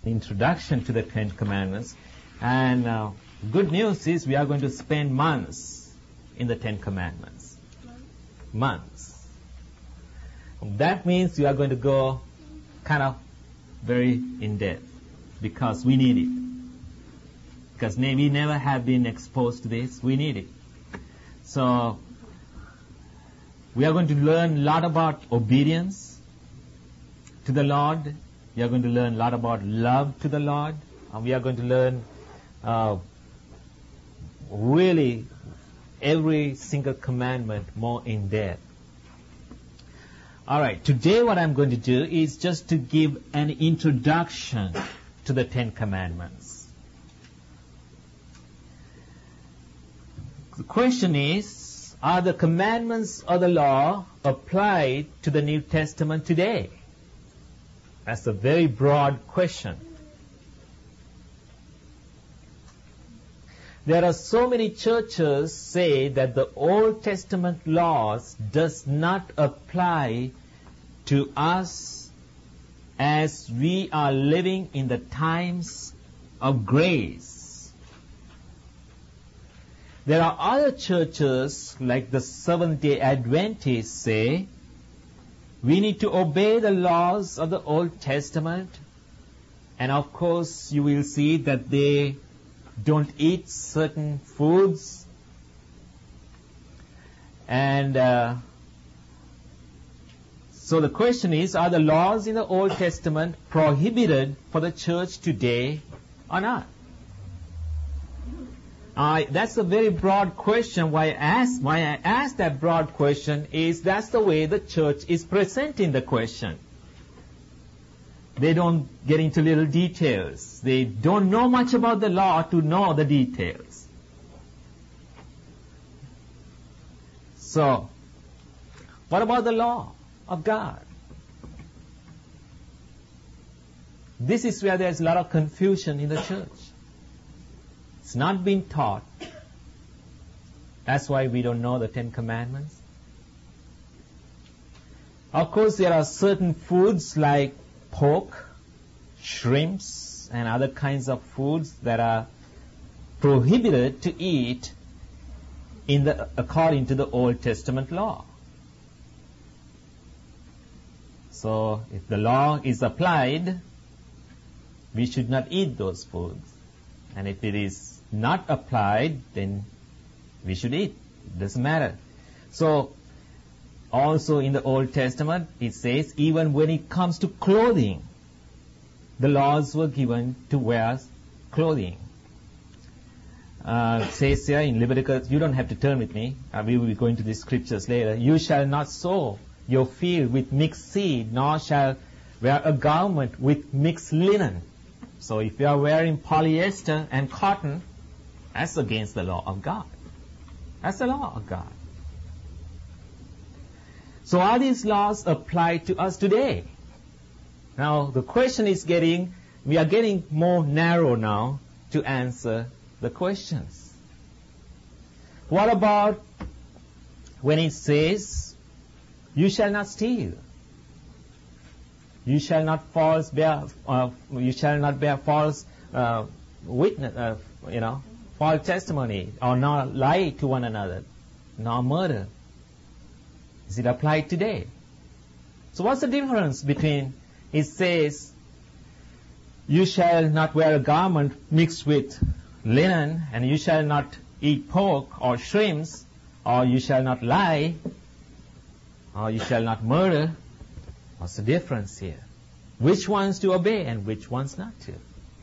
introduction to the Ten Commandments. And good news is we are going to spend months in the Ten Commandments. Months. That means we are going to go kind of very in depth because we need it. Because we never have been exposed to this. We need it. So we are going to learn a lot about obedience to the Lord. We are going to learn a lot about love to the Lord. And we are going to learn really every single commandment more in depth. All right, today what I'm going to do is just to give an introduction to the Ten Commandments. The question is, are the commandments of the law applied to the New Testament today? That's a very broad question. There are so many churches say that the Old Testament laws does not apply to us as we are living in the times of grace. There are other churches like the Seventh-day Adventists say we need to obey the laws of the Old Testament, and of course you will see that they don't eat certain foods, and so the question is, are the laws in the Old Testament prohibited for the church today or not? That's a very broad question. Why I ask that broad question is that's the way the church is presenting the question. They don't get into little details. They don't know much about the law to know the details. So, what about the law of God? This is where there's a lot of confusion in the church. It's not being taught. That's why we don't know the Ten Commandments. Of course, there are certain foods like pork, shrimps, and other kinds of foods that are prohibited to eat according to the Old Testament law. So, if the law is applied, we should not eat those foods. And if it is not applied, then we should eat. It doesn't matter. So, also in the Old Testament, it says even when it comes to clothing, the laws were given to wear clothing. It says here in Leviticus, you don't have to turn with me. We will be going to these scriptures later. You shall not sow your field with mixed seed, nor shall wear a garment with mixed linen. So if you are wearing polyester and cotton, that's against the law of God. That's the law of God. So are these laws applied to us today? Now the question is we are getting more narrow now to answer the questions. What about when it says, you shall not steal? You shall not bear false witness, false testimony, or not lie to one another, nor murder. Is it applied today? So what's the difference between it says, you shall not wear a garment mixed with linen, and you shall not eat pork or shrimps, or you shall not lie, or you shall not murder? What's the difference here? Which ones to obey and which ones not to?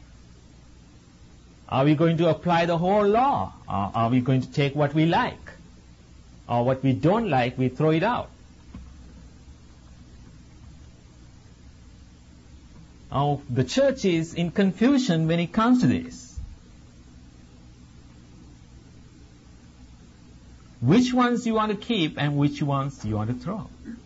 Are we going to apply the whole law? Or are we going to take what we like? Or what we don't like, we throw it out? Now, the church is in confusion when it comes to this. Which ones you want to keep and which ones you want to throw?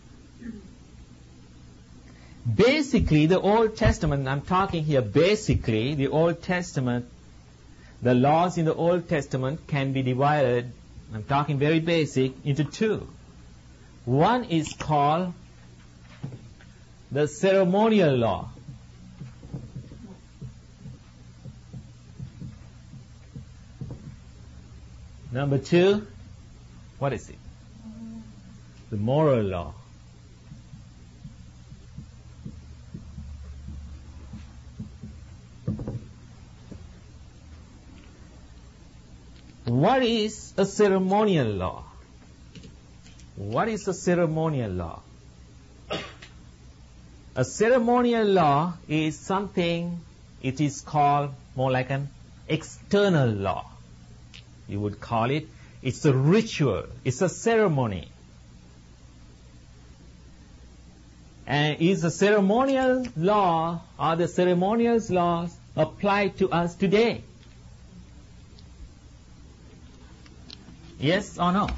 Basically, the Old Testament, I'm talking here basically, the Old Testament, the laws in the Old Testament can be divided, I'm talking very basic, into two. One is called the ceremonial law. Number 2, what is it? The moral law. What is a ceremonial law? What is a ceremonial law? A ceremonial law is something, it is called more like an external law. You would call it, it's a ritual, it's a ceremony. And is the ceremonial law, are the ceremonial laws applied to us today? Yes or no?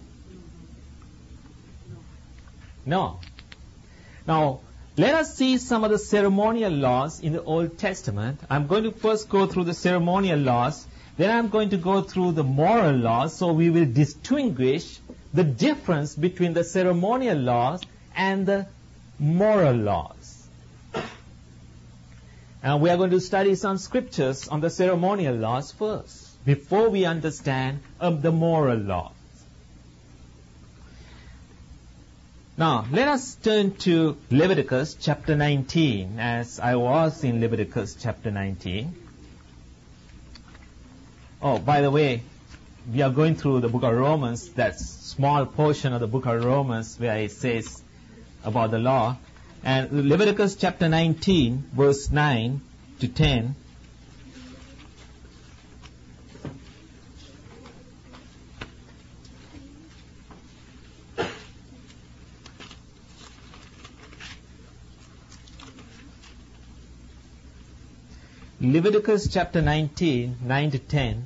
No. Now, let us see some of the ceremonial laws in the Old Testament. I'm going to first go through the ceremonial laws, then I'm going to go through the moral laws, so we will distinguish the difference between the ceremonial laws and the moral laws. And we are going to study some scriptures on the ceremonial laws first, before we understand the moral laws. Now, let us turn to Leviticus chapter 19, as I was in Leviticus chapter 19. Oh, by the way, we are going through the book of Romans, that small portion of the book of Romans where it says about the law. And Leviticus chapter 19, verse 9 to 10. Leviticus chapter 19, 9 to 10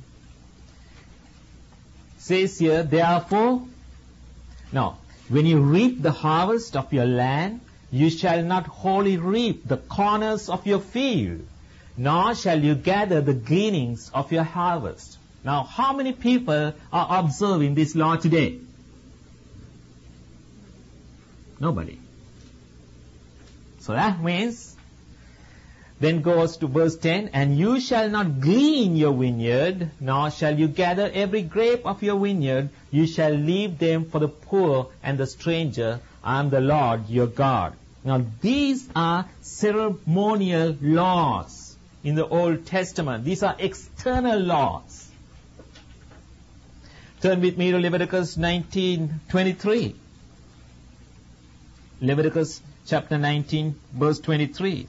says here, therefore, now, when you reap the harvest of your land, you shall not wholly reap the corners of your field, nor shall you gather the gleanings of your harvest. Now, how many people are observing this law today? Nobody. So that means, then goes to verse 10, and you shall not glean your vineyard, nor shall you gather every grape of your vineyard. You shall leave them for the poor and the stranger. I am the Lord your God. Now these are ceremonial laws in the Old Testament. These are external laws. Turn with me to Leviticus 19:23. Leviticus chapter 19, verse 23.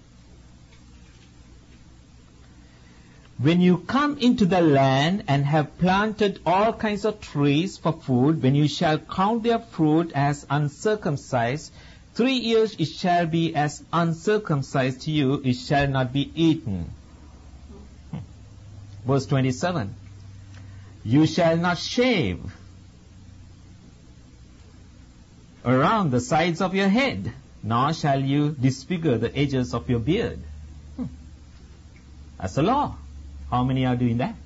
When you come into the land and have planted all kinds of trees for food, when you shall count their fruit as uncircumcised, 3 years it shall be as uncircumcised to you, it shall not be eaten. Verse 27. You shall not shave around the sides of your head, nor shall you disfigure the edges of your beard. That's the law. How many are doing that?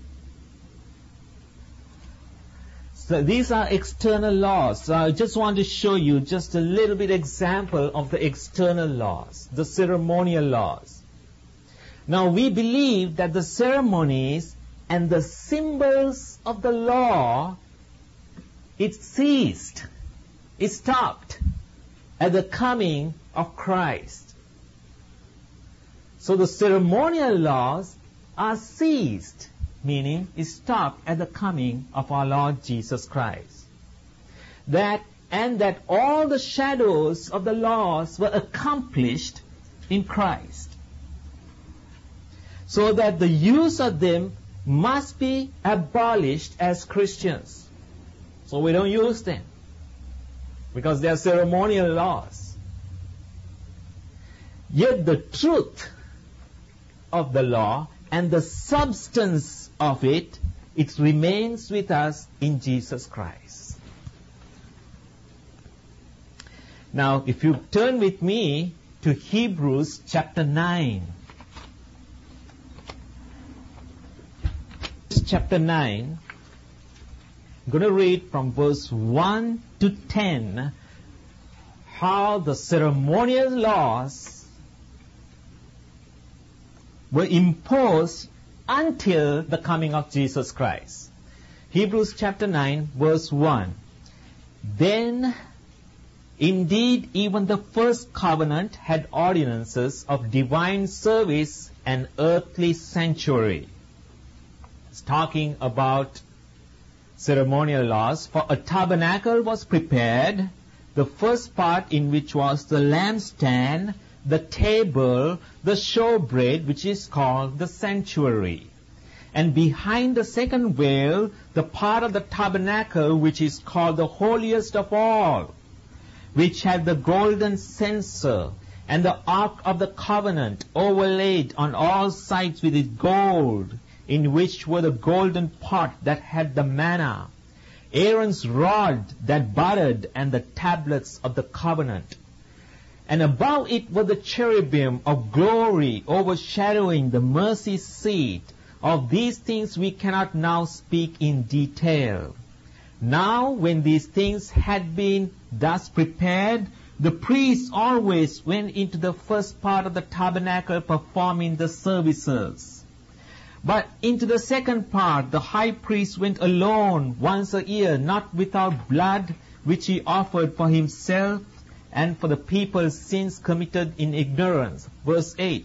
So these are external laws. So I just want to show you just a little bit example of the external laws, the ceremonial laws. Now we believe that the ceremonies and the symbols of the law, it ceased, it stopped at the coming of Christ. So the ceremonial laws are ceased, meaning it stopped at the coming of our Lord Jesus Christ. That all the shadows of the laws were accomplished in Christ. So that the use of them must be abolished as Christians. So we don't use them, because they are ceremonial laws. Yet the truth of the law and the substance of it, it remains with us in Jesus Christ. Now, if you turn with me to Hebrews chapter 9. Chapter 9, I'm going to read from verse 1 to 10 how the ceremonial laws were imposed until the coming of Jesus Christ. Hebrews chapter 9, verse 1. Then, indeed, even the first covenant had ordinances of divine service and earthly sanctuary. It's talking about ceremonial laws. For a tabernacle was prepared, the first part in which was the lampstand, the table, the showbread, which is called the sanctuary. And behind the second veil, the part of the tabernacle which is called the holiest of all, which had the golden censer and the ark of the covenant overlaid on all sides with its gold, in which were the golden pot that had the manna, Aaron's rod that budded, and the tablets of the covenant. And above it were the cherubim of glory overshadowing the mercy seat. Of these things we cannot now speak in detail. Now, when these things had been thus prepared, the priests always went into the first part of the tabernacle performing the services. But into the second part, the high priest went alone once a year, not without blood, which he offered for himself and for the people's sins committed in ignorance. Verse 8.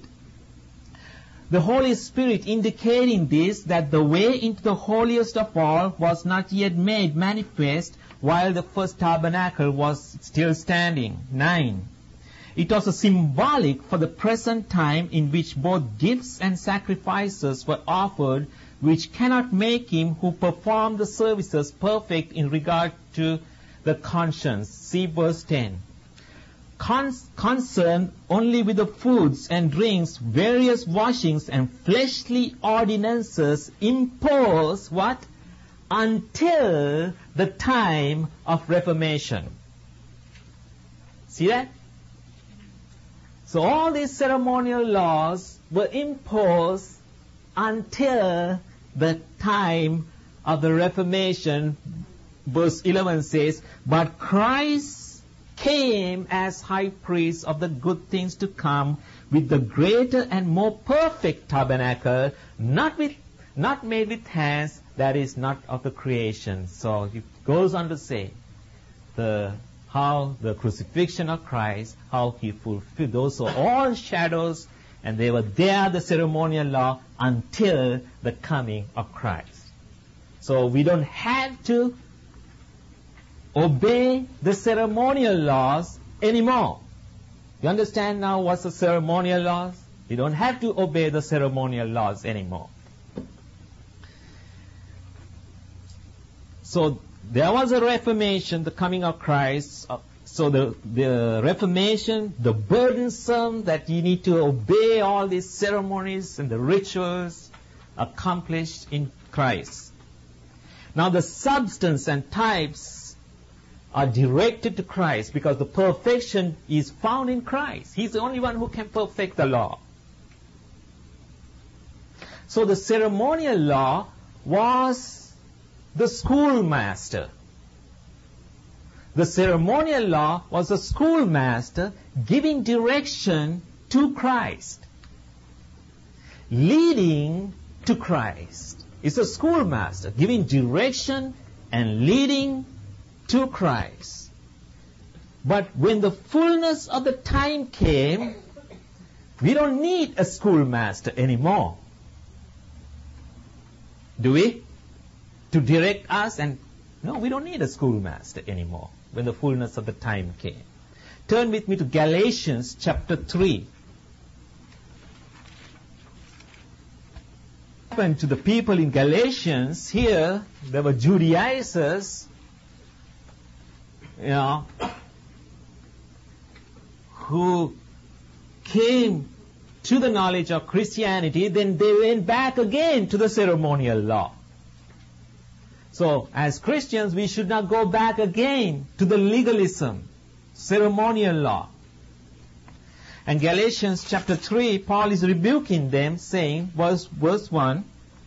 The Holy Spirit indicating this, that the way into the holiest of all was not yet made manifest while the first tabernacle was still standing. 9. It was a symbolic for the present time in which both gifts and sacrifices were offered, which cannot make him who performed the services perfect in regard to the conscience. See verse 10. Concerned only with the foods and drinks, various washings and fleshly ordinances imposed what? Until the time of Reformation. See that? So all these ceremonial laws were imposed until the time of the Reformation. Verse 11 says, but Christ came as high priest of the good things to come with the greater and more perfect tabernacle, not made with hands, that is not of the creation. So it goes on to say how the crucifixion of Christ, how he fulfilled those are all shadows, and they were there, the ceremonial law, until the coming of Christ. So we don't have to obey the ceremonial laws anymore. You understand now what's the ceremonial laws? You don't have to obey the ceremonial laws anymore. So there was a Reformation, the coming of Christ. So the Reformation, the burdensome that you need to obey all these ceremonies and the rituals accomplished in Christ. Now the substance and types are directed to Christ because the perfection is found in Christ. He's the only one who can perfect the law. So the ceremonial law was the schoolmaster. The ceremonial law was the schoolmaster giving direction to Christ, leading to Christ. It's a schoolmaster giving direction and leading to Christ. But when the fullness of the time came, we don't need a schoolmaster anymore. Do we? To direct us and... No, we don't need a schoolmaster anymore when the fullness of the time came. Turn with me to Galatians chapter 3. What happened to the people in Galatians? Here, there were Judaizers, who came to the knowledge of Christianity, then they went back again to the ceremonial law. So, as Christians, we should not go back again to the legalism, ceremonial law. And Galatians chapter 3, Paul is rebuking them, saying, verse 1,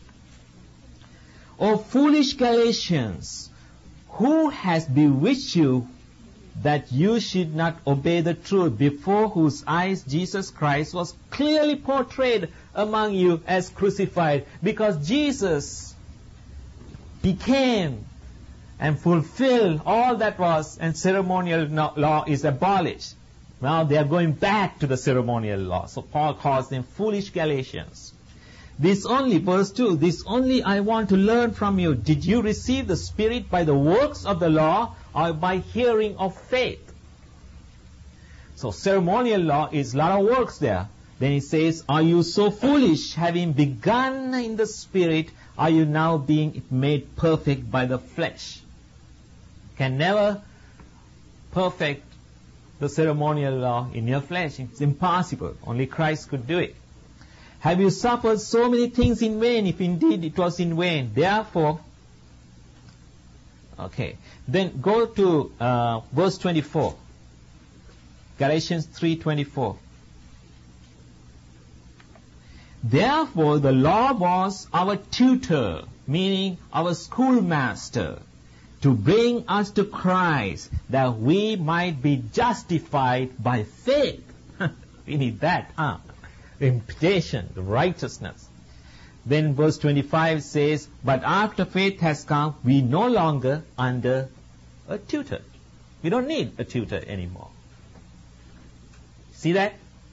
O foolish Galatians, who has bewitched you that you should not obey the truth, before whose eyes Jesus Christ was clearly portrayed among you as crucified? Because Jesus became and fulfilled all that was, and ceremonial law is abolished. Now they are going back to the ceremonial law. So Paul calls them foolish Galatians. This only, verse 2, this only I want to learn from you. Did you receive the Spirit by the works of the law or by hearing of faith? So ceremonial law is a lot of works there. Then he says, are you so foolish, having begun in the Spirit, are you now being made perfect by the flesh? Can never perfect the ceremonial law in your flesh. It's impossible. Only Christ could do it. Have you suffered so many things in vain, if indeed it was in vain? Therefore, okay. Then go to verse 24. Galatians 3:24. Therefore, the law was our tutor, meaning our schoolmaster, to bring us to Christ, that we might be justified by faith. We need that, the imputation, the righteousness. Then verse 25 says, but after faith has come, we no longer under a tutor. We don't need a tutor anymore. See that?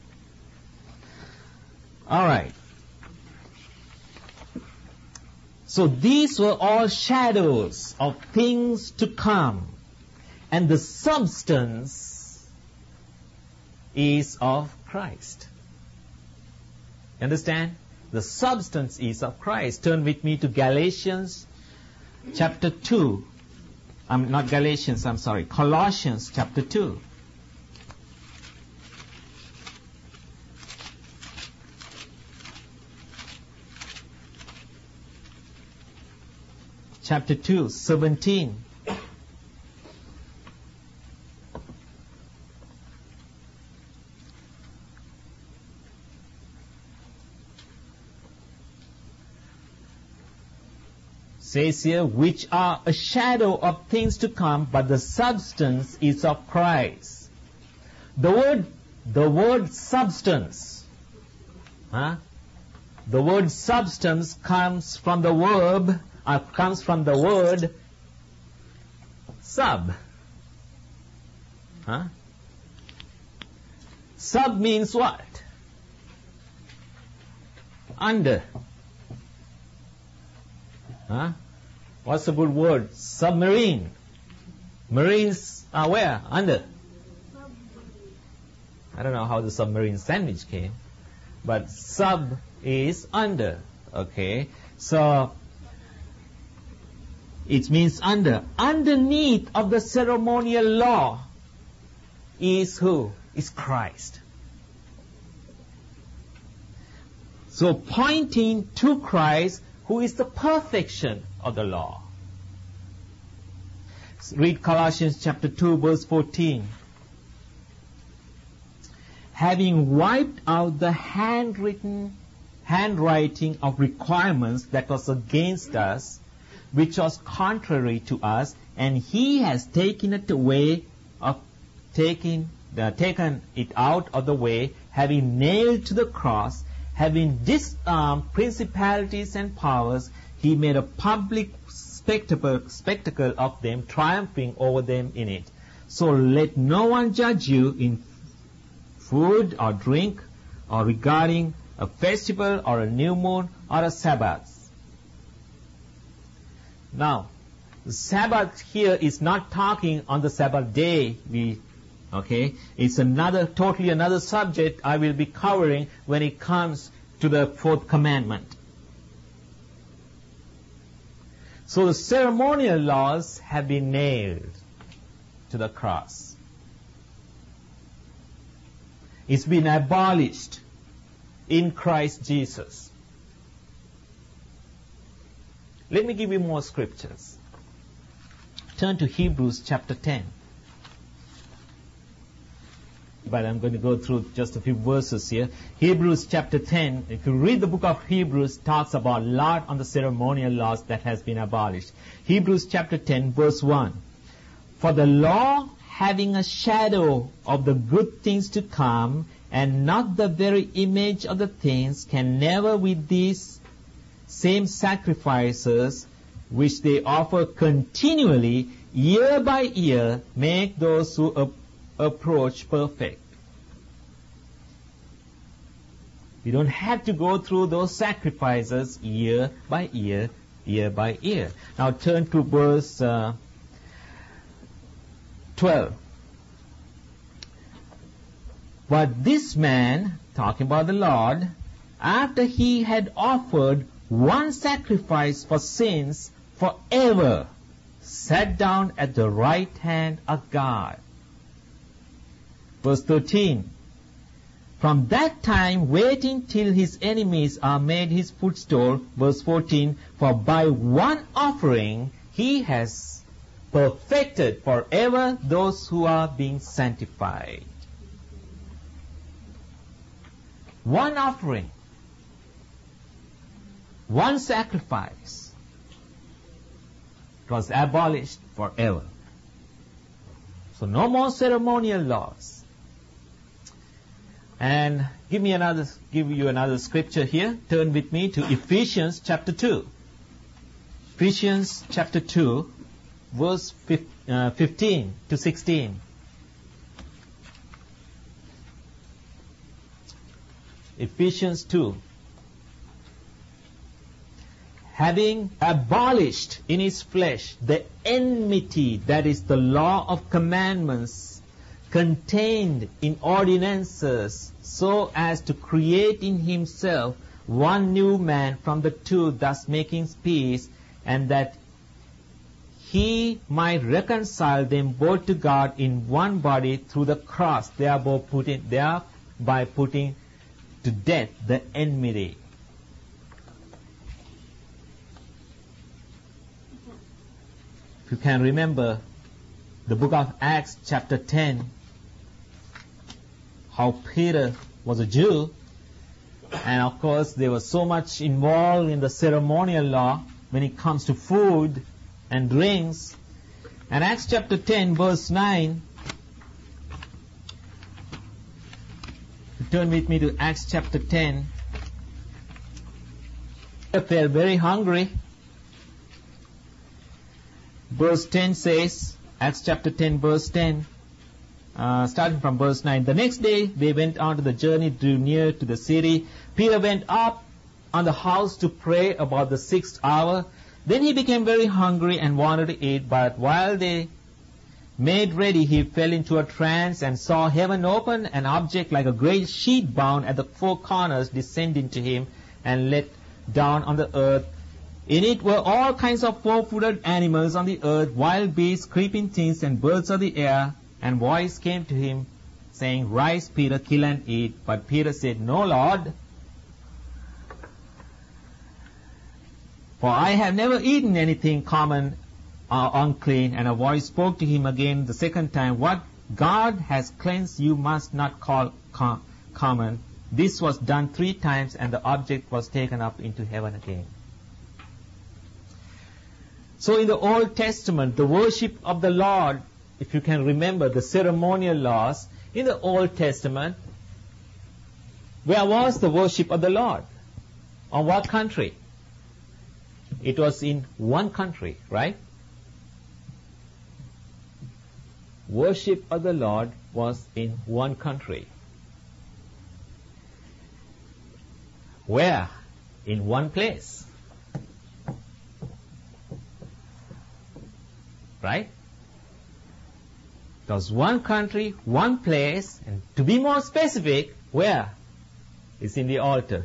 All right. So these were all shadows of things to come, and the substance is of Christ. Understand? The substance is of Christ. Turn with me to Galatians chapter 2. Colossians chapter 2. Chapter 2, 17. Says here, which are a shadow of things to come, but the substance is of Christ. The word substance, the word substance comes from the word sub. Sub means what? Under. What's a good word? Submarine. Marines are where? Under. I don't know how the submarine sandwich came, but sub is under. Okay, so it means under. Underneath of the ceremonial law is who? Is Christ. So pointing to Christ, who is the perfection of the law. Read Colossians chapter 2, verse 14. Having wiped out the handwriting of requirements that was against us, which was contrary to us, and he has taken it out of the way, having nailed to the cross, having disarmed principalities and powers, he made a public spectacle of them, triumphing over them in it. So let no one judge you in food or drink, or regarding a festival or a new moon or a Sabbath. Now, the Sabbath here is not talking on the Sabbath day. It's totally another subject I will be covering when it comes to the fourth commandment. So the ceremonial laws have been nailed to the cross. It's been abolished in Christ Jesus. Let me give you more scriptures. Turn to Hebrews chapter 10. But I'm going to go through just a few verses here. Hebrews chapter 10, if you read the book of Hebrews, talks about a lot on the ceremonial laws that has been abolished. Hebrews chapter 10, verse 1. For the law, having a shadow of the good things to come, and not the very image of the things, can never with these same sacrifices which they offer continually, year by year, make those who approach perfect. We don't have to go through those sacrifices year by year, year by year. Now turn to verse 12. But this man, talking about the Lord, after he had offered one sacrifice for sins forever, sat down at the right hand of God. Verse 13. From that time, waiting till his enemies are made his footstool. Verse 14. For by one offering he has perfected forever those who are being sanctified. One offering, one sacrifice. It was abolished forever. So no more ceremonial laws. And give you another scripture here. Turn with me to Ephesians chapter 2. Ephesians chapter 2, verse 15 to 16. Ephesians 2. Having abolished in his flesh the enmity, that is the law of commandments, contained in ordinances, so as to create in himself one new man from the two, thus making peace, and that he might reconcile them both to God in one body through the cross, thereby putting to death the enmity. If you can remember the book of Acts chapter 10, how Peter was a Jew, and of course they were so much involved in the ceremonial law when it comes to food and drinks. And Acts chapter 10 verse 9, turn with me to Acts chapter 10. They felt very hungry. Verse 10 says, Acts chapter 10 verse 10, starting from verse 9. The next day they went on to the journey, drew near to the city. Peter went up on the house to pray about the 6th hour. Then he became very hungry and wanted to eat, but while they made ready, he fell into a trance and saw heaven open, an object like a great sheet bound at the four corners descending to him and let down on the earth. In it were all kinds of four-footed animals on the earth, wild beasts, creeping things, and birds of the air. And voice came to him, saying, Rise, Peter, kill and eat. But Peter said, No, Lord, for I have never eaten anything common or unclean. And a voice spoke to him again the second time, What God has cleansed you must not call common. This was done 3 times, and the object was taken up into heaven again. So in the Old Testament, the worship of the Lord, if you can remember the ceremonial laws, in the Old Testament, where was the worship of the Lord? On what country? It was in one country, right? Worship of the Lord was in one country. Where? In one place. Right? It was one country, one place, and to be more specific, where? It's in the altar.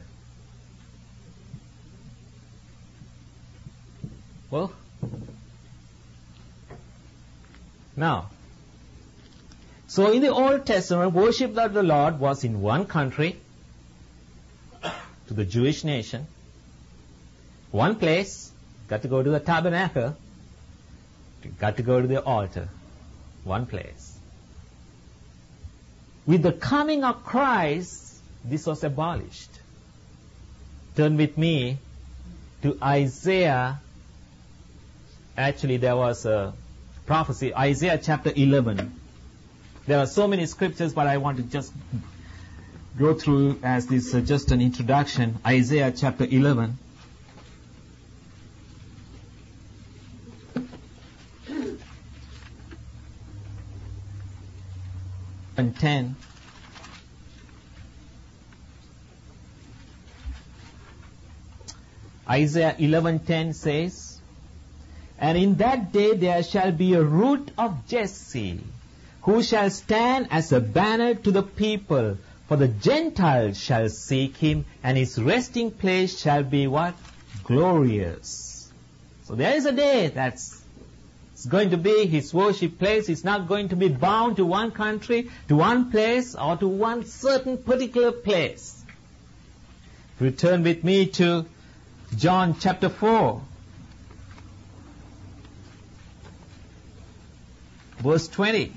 Well, now, so in the Old Testament, worship of the Lord was in one country, to the Jewish nation, one place, got to go to the tabernacle, got to go to the altar, one place. With the coming of Christ, this was abolished. Turn with me to Isaiah. Actually, there was a prophecy, Isaiah chapter 11. There are so many scriptures, but I want to just go through as this just an introduction. Isaiah chapter 11. 10. Isaiah 11:10 says, "And in that day there shall be a root of Jesse, who shall stand as a banner to the people. For the Gentiles shall seek him, and his resting place shall be" what? Glorious. So there is a day that's going to be his worship place. It's not going to be bound to one country, to one place, or to one certain particular place. Return with me to John chapter 4, verse 20.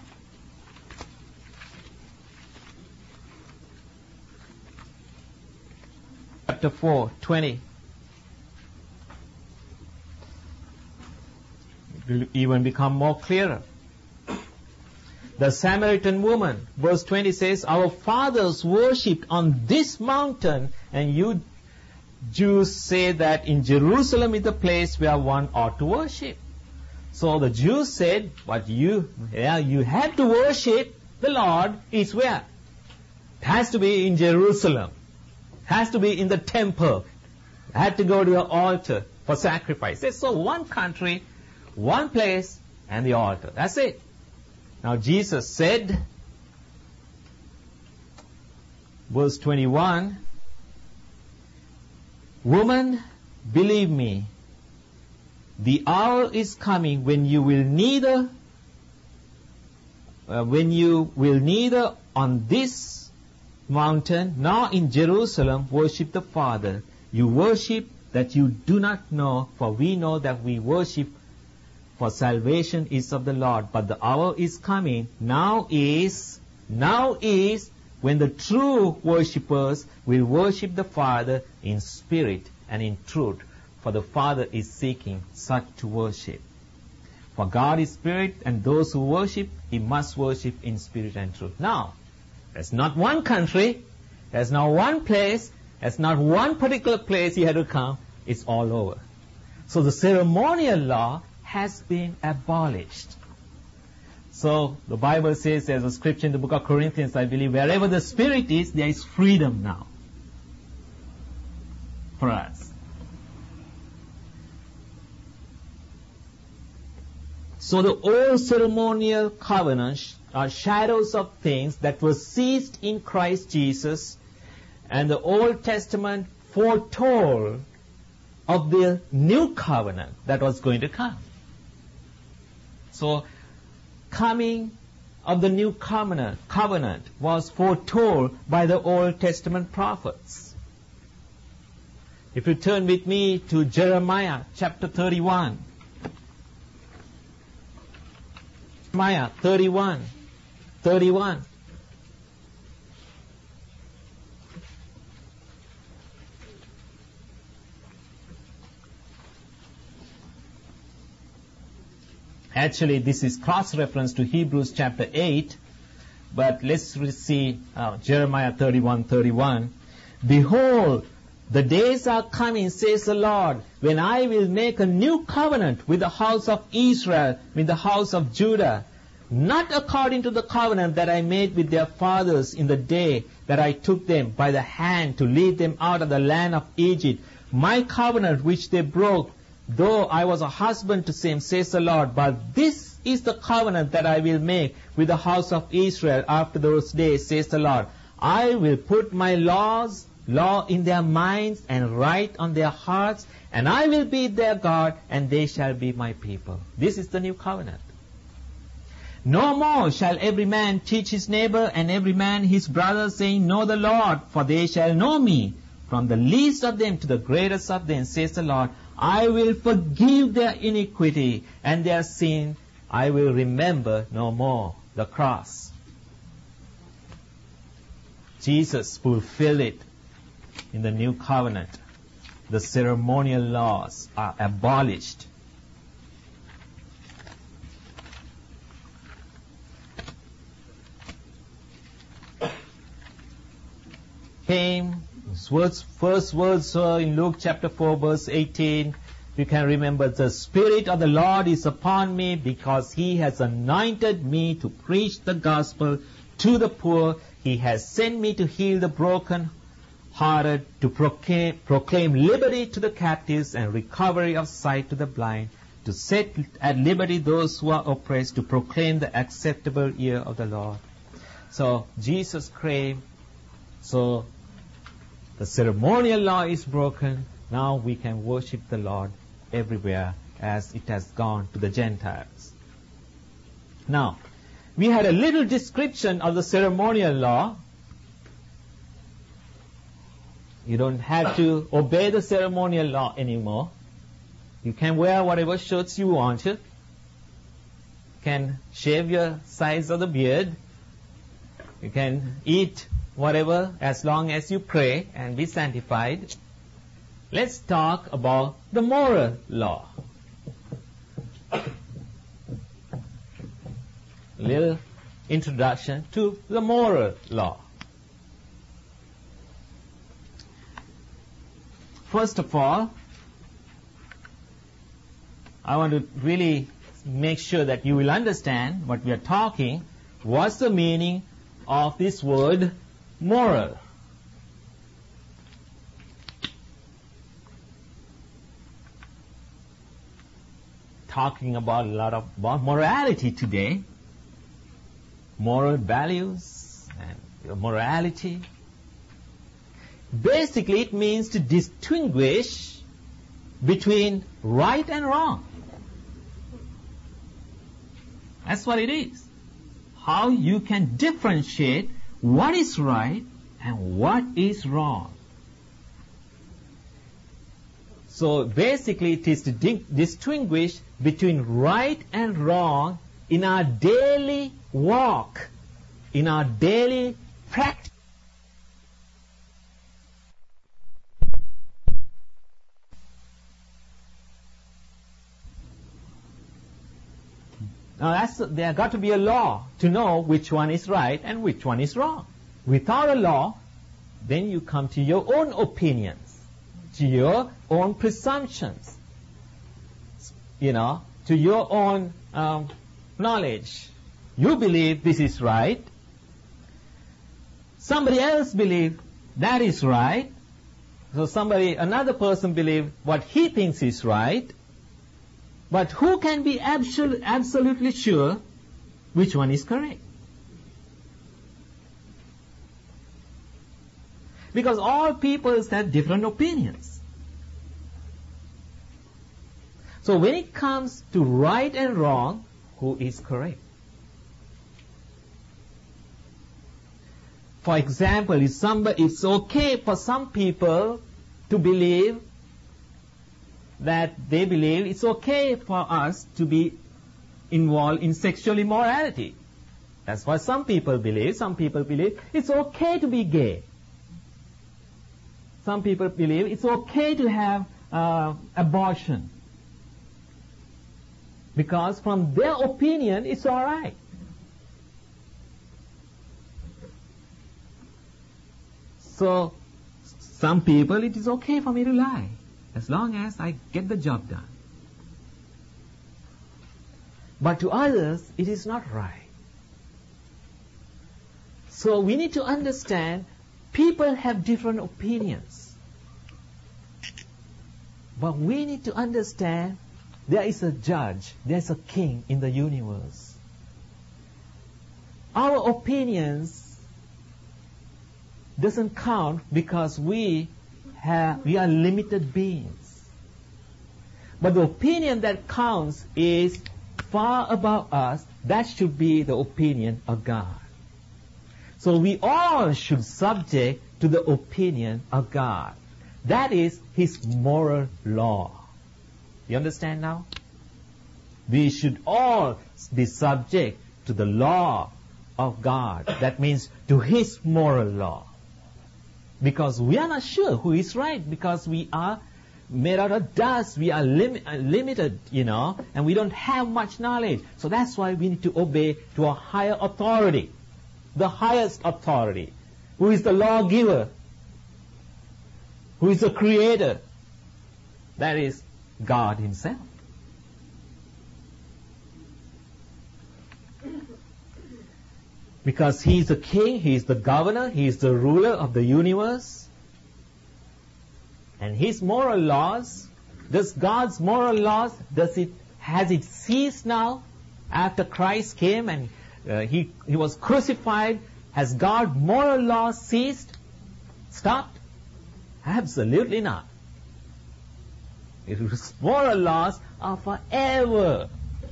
Chapter 4, 20. It will even become more clearer. The Samaritan woman, verse 20 says, "Our fathers worshipped on this mountain, and you Jews say that in Jerusalem is the place where one ought to worship." So the Jews said, "But you have to worship the Lord is where? It has to be in Jerusalem. It has to be in the temple. It had to go to the altar for sacrifice." So one country, one place, and the altar. That's it. Now Jesus said, verse 21, "Woman, believe me, the hour is coming when you will neither on this mountain nor in Jerusalem worship the Father. You worship that you do not know, for we know that we worship, for salvation is of the Lord. But the hour is coming, now is when the true worshippers will worship the Father in spirit and in truth, for the Father is seeking such to worship. For God is spirit, and those who worship, he must worship in spirit and truth." Now, there's not one country, there's not one place, there's not one particular place he had to come. It's all over. So the ceremonial law has been abolished. So the Bible says, there's a scripture in the book of Corinthians, I believe, wherever the Spirit is, there is freedom now for us. So the old ceremonial covenants are shadows of things that were ceased in Christ Jesus, and the Old Testament foretold of the new covenant that was going to come. So coming of the new covenant was foretold by the Old Testament prophets. If you turn with me to Jeremiah chapter 31. Jeremiah 31. Actually, this is cross-reference to Hebrews chapter 8, but let's see Jeremiah 31:31. "Behold, the days are coming, says the Lord, when I will make a new covenant with the house of Israel, with the house of Judah, not according to the covenant that I made with their fathers in the day that I took them by the hand to lead them out of the land of Egypt, my covenant which they broke, though I was a husband to them, says the Lord. But this is the covenant that I will make with the house of Israel after those days, says the Lord. I will put my law in their minds and write on their hearts, and I will be their God, and they shall be my people." This is the new covenant. "No more shall every man teach his neighbor and every man his brother, saying, Know the Lord, for they shall know me, from the least of them to the greatest of them, says the Lord. I will forgive their iniquity, and their sin I will remember no more." The cross. Jesus fulfilled it in the new covenant. The ceremonial laws are abolished. First words in Luke chapter 4 verse 18. You can remember, "The Spirit of the Lord is upon me, because He has anointed me to preach the gospel to the poor. He has sent me to heal the broken-hearted, to proclaim liberty to the captives and recovery of sight to the blind, to set at liberty those who are oppressed, to proclaim the acceptable year of the Lord. So Jesus came. So the ceremonial law is broken. Now we can worship the Lord everywhere as it has gone to the Gentiles. Now, we had a little description of the ceremonial law. You don't have to obey the ceremonial law anymore. You can wear whatever shirts you want. You can shave your size of the beard. You can eat whatever as long as you pray and be sanctified. Let's talk about the moral law. Little introduction to the moral law. First of all, I want to really make sure that you will understand what we are talking. What's the meaning of this word moral? Talking about a lot about morality today. Moral values and morality. Basically, it means to distinguish between right and wrong. That's what it is. How you can differentiate what is right and what is wrong. So basically, it is to distinguish between right and wrong in our daily walk, in our daily practice. Now there got to be a law to know which one is right and which one is wrong. Without a law, then you come to your own opinions, to your own presumptions, to your own knowledge. You believe this is right. Somebody else believes that is right. So another person believes what he thinks is right. But who can be absolutely sure which one is correct? Because all people have different opinions. So when it comes to right and wrong, who is correct? For example, it's okay for some people to believe that they believe it's okay for us to be involved in sexual immorality. That's what some people believe. Some people believe it's okay to be gay. Some people believe it's okay to have abortion. Because from their opinion, it's all right. So, some people, it is okay for me to lie, as long as I get the job done. But to others, it is not right. So we need to understand people have different opinions. But we need to understand there is a judge, there is a king in the universe. Our opinions doesn't count because we are limited beings. But the opinion that counts is far above us. That should be the opinion of God. So we all should subject to the opinion of God. That is His moral law. You understand now? We should all be subject to the law of God. That means to His moral law. Because we are not sure who is right, because we are made out of dust, we are limited, and we don't have much knowledge. So that's why we need to obey to a higher authority, the highest authority, who is the lawgiver, who is the creator. That is God Himself. Because He is the king, He is the governor, He is the ruler of the universe. And His moral laws, does God's moral laws, has it ceased now after Christ came and he was crucified? Has God's moral laws ceased? Stopped? Absolutely not. His moral laws are forever.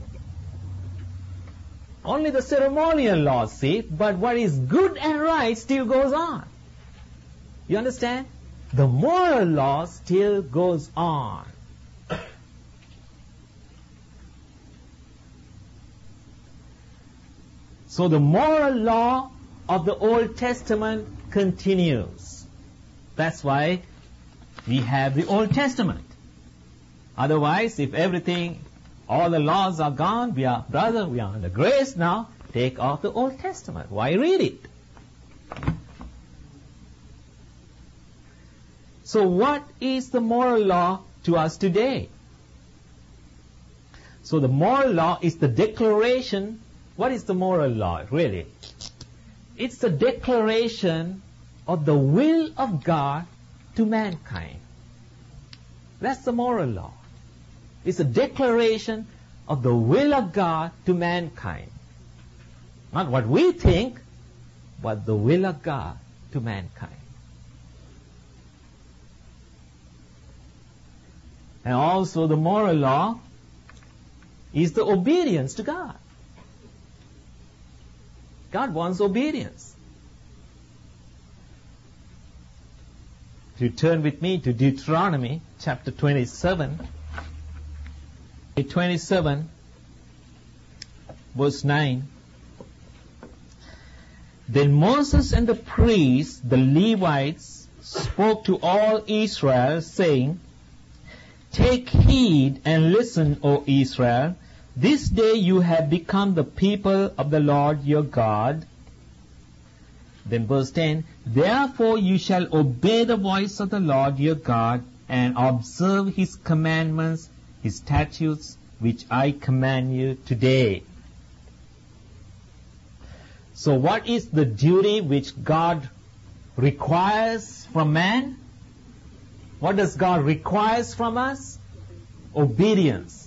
Only the ceremonial laws cease, but what is good and right still goes on. You understand? The moral law still goes on. So the moral law of the Old Testament continues. That's why we have the Old Testament. Otherwise, if all the laws are gone, we are under grace now, take off the Old Testament. Why read it? So what is the moral law to us today? So the moral law is the declaration. What is the moral law, really? It's the declaration of the will of God to mankind. That's the moral law. It's a declaration of the will of God to mankind. Not what we think, but the will of God to mankind. And also the moral law is the obedience to God. God wants obedience. If you turn with me to Deuteronomy chapter 27, 27 verse 9. Then Moses and the priests, the Levites, spoke to all Israel, saying, Take heed and listen, O Israel. This day you have become the people of the Lord your God. Then verse 10, Therefore you shall obey the voice of the Lord your God, and observe His commandments, His statutes, which I command you today. So what is the duty which God requires from man? What does God requires from us? Obedience.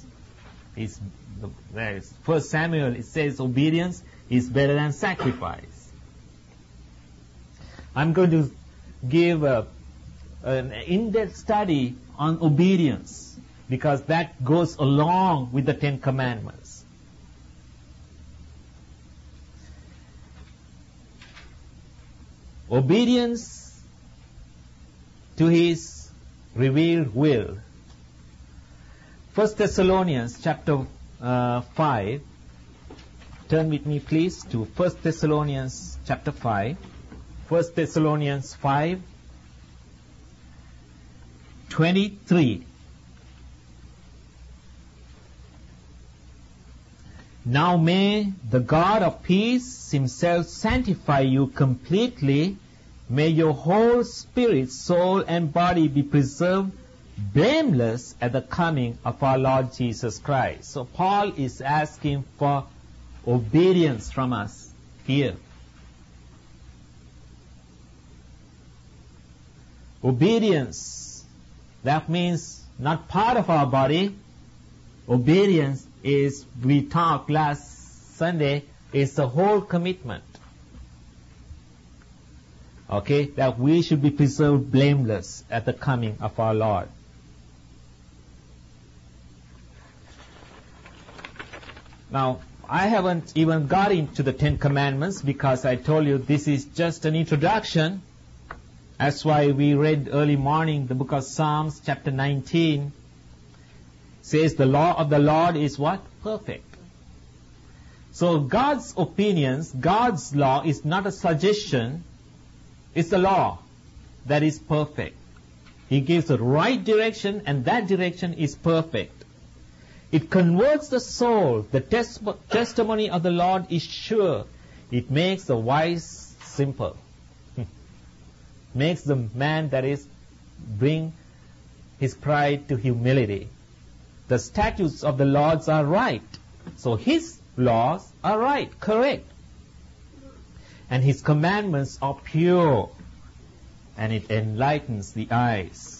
First Samuel, it says obedience is better than sacrifice. I'm going to give an in-depth study on obedience, because that goes along with the Ten Commandments. Obedience to His revealed will. 1 Thessalonians chapter 5. Turn with me please to 1 Thessalonians chapter 5. 1 Thessalonians 5, 23. Now may the God of peace Himself sanctify you completely. May your whole spirit, soul, and body be preserved blameless at the coming of our Lord Jesus Christ. So Paul is asking for obedience from us here. Obedience, that means not part of our body. Obedience is, we talked last Sunday, is the whole commitment. Okay, that we should be preserved blameless at the coming of our Lord. Now, I haven't even got into the Ten Commandments, because I told you this is just an introduction. That's why we read early morning the book of Psalms chapter 19. Says the law of the Lord is what? Perfect. So God's opinions, God's law is not a suggestion. It's the law that is perfect. He gives the right direction, and that direction is perfect. It converts the soul. The testimony of the Lord is sure. It makes the wise simple. Makes the man that is bring his pride to humility. The statutes of the Lord are right. So His laws are right, correct. and His commandments are pure, and it enlightens the eyes.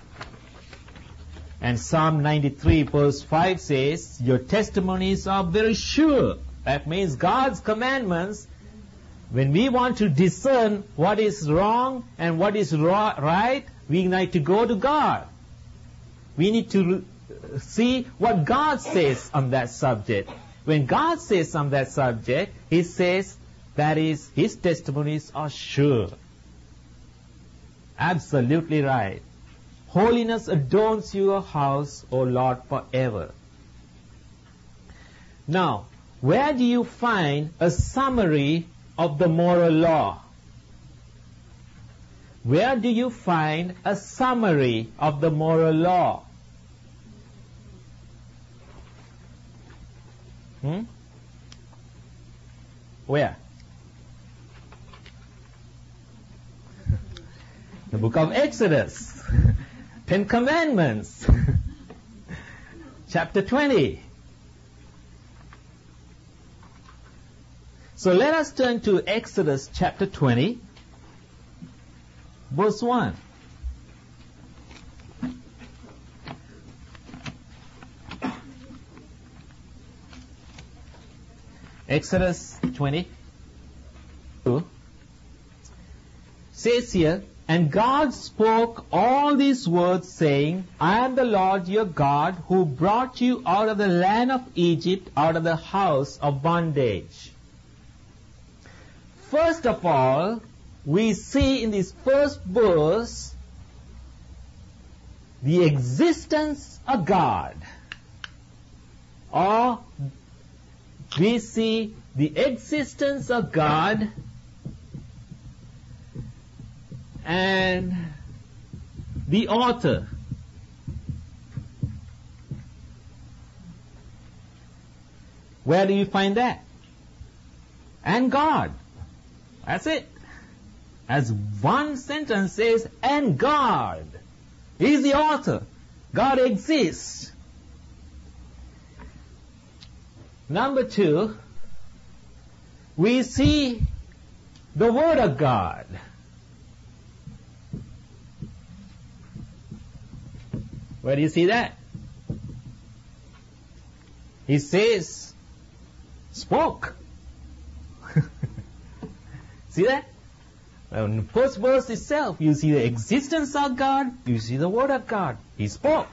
And Psalm 93 verse 5 says, your testimonies are very sure. That means God's commandments, when we want to discern what is wrong and what is right, we need to go to God. We need to see what God says on that subject. When God says on that subject, He says that is, His testimonies are sure. Absolutely right. Holiness adorns your house, O Lord, forever. Now, where do you find a summary of the moral law? Where do you find a summary of the moral law? Where? The book of Exodus. 10 Commandments. Chapter 20. So let us turn to Exodus chapter 20, verse 1. Exodus 20 says here, and God spoke all these words, saying, I am the Lord your God, who brought you out of the land of Egypt, out of the house of bondage. First of all, we see in this first verse the existence of God. Or we see the existence of God and the author. Where do you find that? And God. That's it. As one sentence says, and God. He is the author. God exists. Number 2, we see the Word of God. Where do you see that? He says, spoke. See that? In the first verse itself, you see the existence of God, you see the Word of God. He spoke.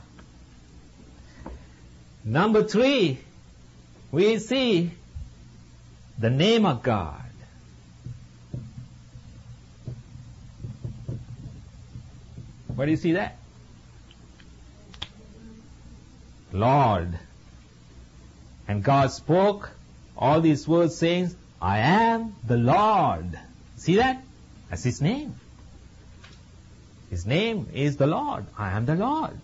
Number 3, we see the name of God. Where do you see that? Lord. And God spoke all these words saying, I am the Lord. See that? That's His name. His name is the Lord. I am the Lord.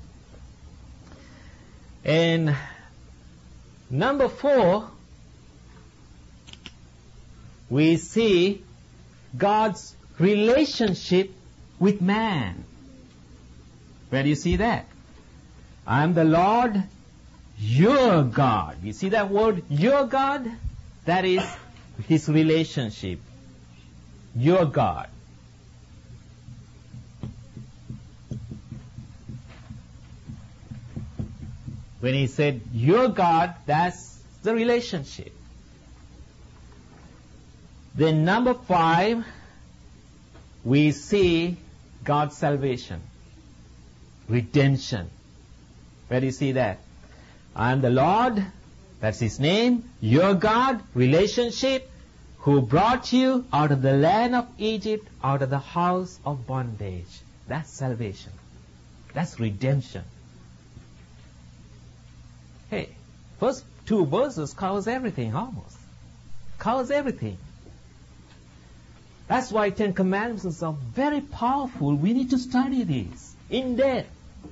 And number 4, we see God's relationship with man. Where do you see that? I am the Lord, your God. You see that word, your God? That is His relationship. Your God. When He said, your God, that's the relationship. Then number 5, we see God's salvation. Redemption. Where do you see that? I am the Lord, that's His name, your God, relationship, who brought you out of the land of Egypt, out of the house of bondage. That's salvation. That's redemption. Hey, first 2 verses covers everything almost. Covers everything. That's why 10 Commandments are very powerful. We need to study these in depth.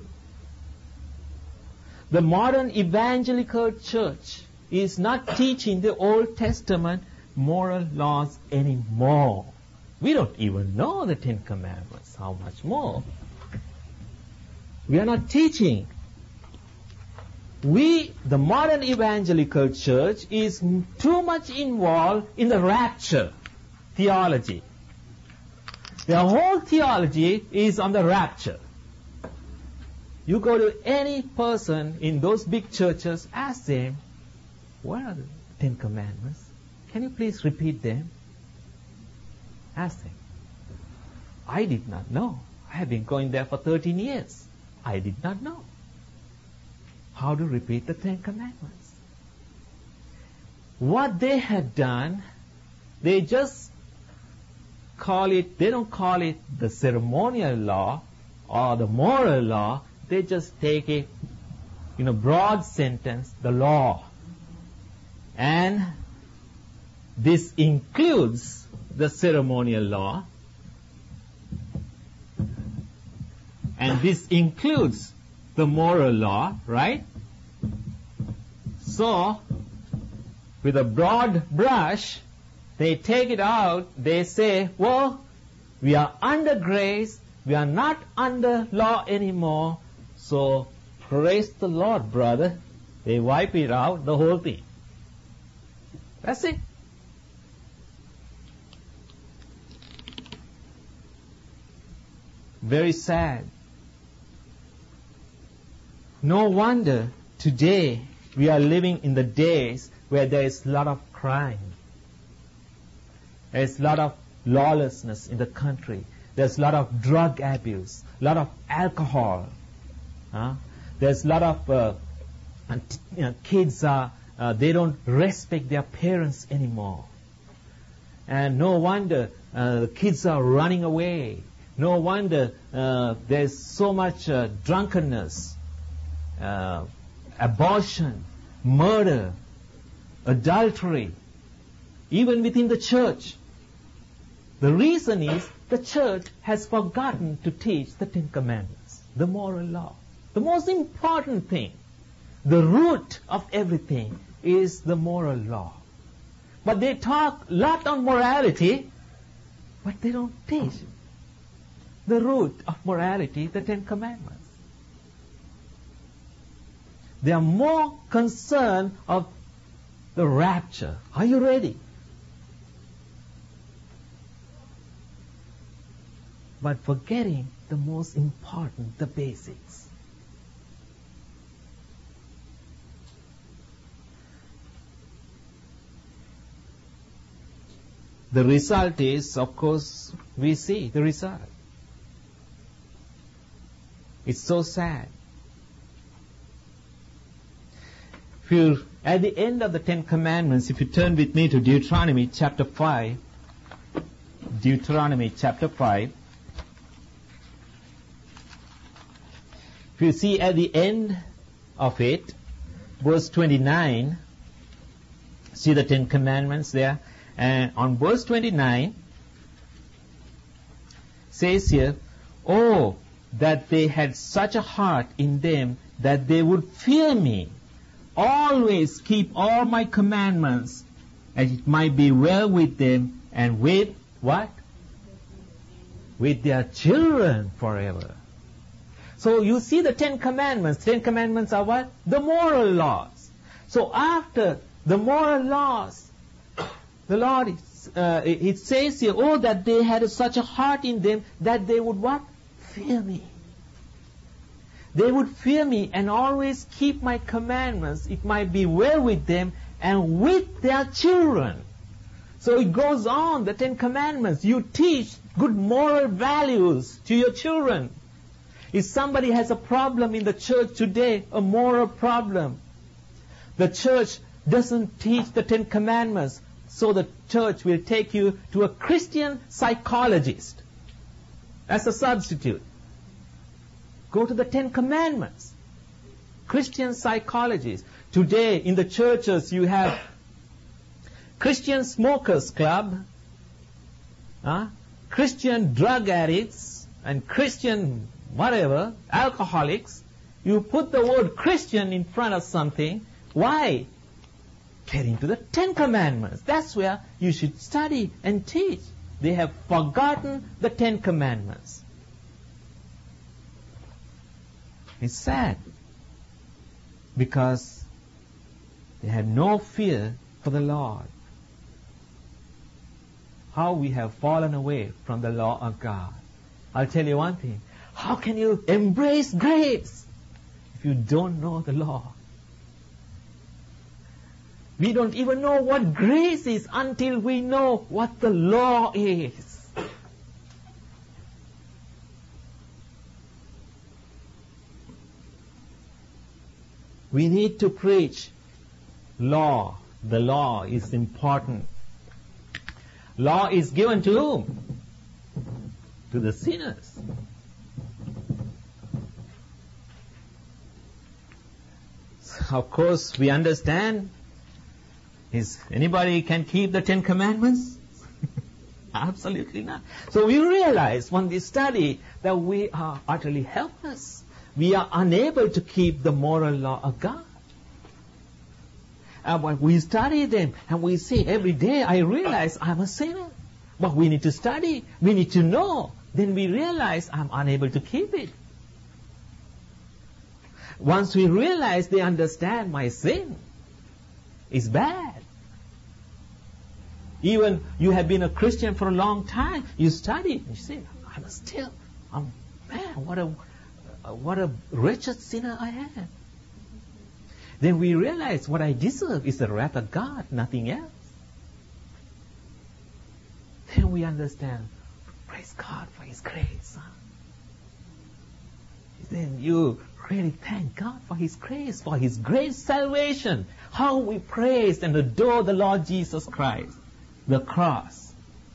The modern evangelical church is not teaching the Old Testament moral laws anymore. We don't even know the 10 Commandments. How much more? We are not teaching. The modern evangelical church, is too much involved in the rapture theology. Their whole theology is on the rapture. You go to any person in those big churches, ask them, what are the 10 Commandments? Can you please repeat them? Ask them. I did not know. I have been going there for 13 years. I did not know how to repeat the 10 Commandments. What they had done, they just they don't call it the ceremonial law or the moral law. They just take it in a broad sentence, the law. And this includes the ceremonial law. And this includes the moral law, right? So, with a broad brush, they take it out, they say, well, we are under grace, we are not under law anymore, so praise the Lord, brother. They wipe it out, the whole thing. That's it. Very sad. No wonder today we are living in the days where there is a lot of crime. There's a lot of lawlessness in the country. There's a lot of drug abuse, a lot of alcohol. There's a lot of kids they don't respect their parents anymore. And no wonder the kids are running away. No wonder there's so much drunkenness, abortion, murder, adultery, even within the church. The reason is the church has forgotten to teach the 10 Commandments, the moral law. The most important thing, the root of everything is the moral law. But they talk a lot on morality, but they don't teach the root of morality, the 10 Commandments. They are more concerned of the rapture. Are you ready? But forgetting the most important, the basics. The result is, of course, we see the result. It's so sad. If you, at the end of the 10 Commandments, if you turn with me to Deuteronomy chapter 5, Deuteronomy chapter 5, if you see at the end of it, verse 29, see the 10 Commandments there, and on verse 29, says here, oh, that they had such a heart in them that they would fear me, always keep all my commandments, and it might be well with them and with what? With their children forever. So you see the 10 Commandments. 10 Commandments are what? The moral laws. So after the moral laws, the Lord, it says here, oh, that they had such a heart in them that they would what? Fear me. They would fear me and always keep my commandments. It might be well with them and with their children. So it goes on, the 10 Commandments. You teach good moral values to your children. If somebody has a problem in the church today, a moral problem, the church doesn't teach the 10 Commandments. So the church will take you to a Christian psychologist as a substitute. Go to the 10 Commandments. Christian psychologists. Today in the churches you have Christian smokers club, Christian drug addicts, and Christian whatever, alcoholics. You put the word Christian in front of something. Why? Get into the 10 Commandments. That's where you should study and teach. They have forgotten the 10 Commandments. It's sad because they have no fear for the Lord. how we have fallen away from the law of God. I'll tell you one thing. How can you embrace grace if you don't know the law? We don't even know what grace is until we know what the law is. We need to preach law. The law is important. Law is given to whom? To the sinners. Of course, we understand. Is anybody can keep the 10 Commandments? Absolutely not. So we realize when we study that we are utterly helpless. We are unable to keep the moral law of God. And when we study them and we say every day, I realize I'm a sinner. But we need to study. We need to know. Then we realize I'm unable to keep it. Once we realize, they understand my sin is bad. Even you have been a Christian for a long time, you study, and you say, man, what a wretched sinner I am. Then we realize what I deserve is the wrath of God, nothing else. Then we understand, praise God for His grace. Then you really thank God for His grace, for His great salvation. How we praise and adore the Lord Jesus Christ, the cross.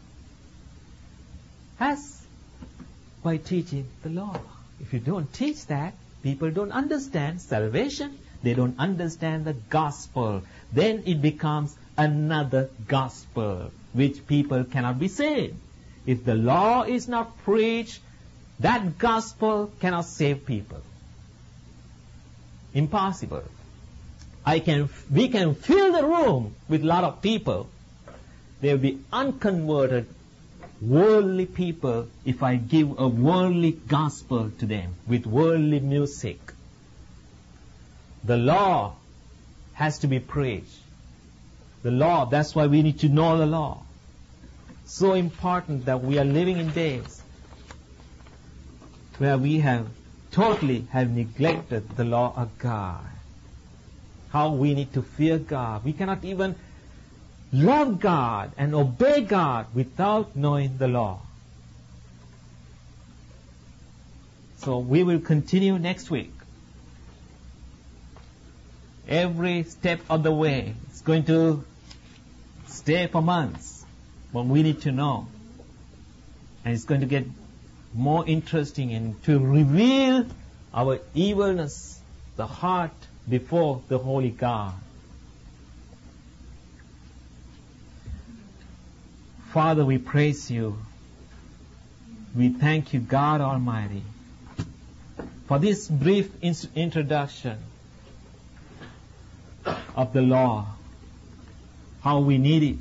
As by teaching the law. If you don't teach that, people don't understand salvation. They don't understand the gospel. Then it becomes another gospel, which people cannot be saved. If the law is not preached, that gospel cannot save people. Impossible. We can fill the room with a lot of people. They will be unconverted, worldly people if I give a worldly gospel to them with worldly music. The law has to be preached. The law, that's why we need to know the law. So important that we are living in days where we have totally neglected the law of God. How we need to fear God. We cannot even love God and obey God without knowing the law. So we will continue next week. Every step of the way. It's going to stay for months, but we need to know. And it's going to get more interesting and to reveal our evilness, the heart before the Holy God. Father, we praise you. We thank you, God Almighty, for this brief introduction of the law, how we need it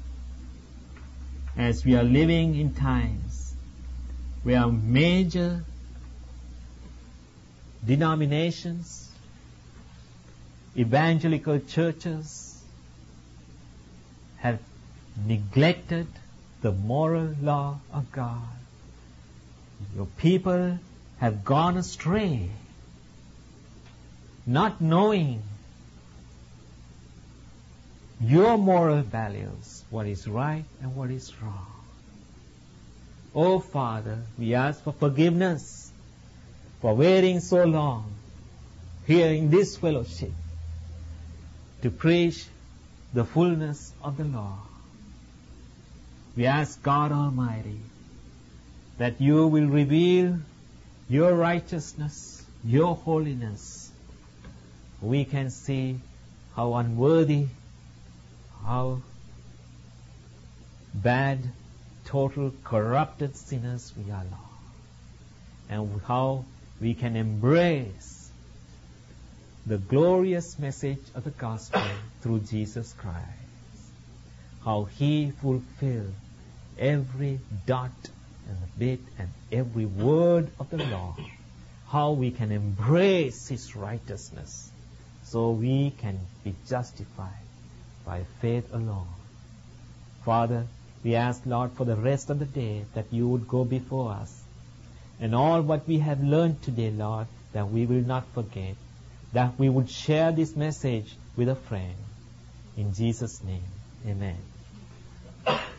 as we are living in times where major denominations, evangelical churches have neglected the moral law of God. Your people have gone astray, not knowing your moral values, what is right and what is wrong. Oh Father, we ask for forgiveness for waiting so long here in this fellowship to preach the fullness of the law. We ask God Almighty that you will reveal your righteousness, your holiness. We can see how unworthy, how bad, total, corrupted sinners we are, Lord. And how we can embrace the glorious message of the gospel through Jesus Christ. How He fulfilled every dot and bit and every word of the law. How we can embrace His righteousness so we can be justified by faith alone. Father, We ask, Lord, for the rest of the day that you would go before us. And all what we have learned today, Lord, that we will not forget, that we would share this message with a friend. In Jesus' name, amen.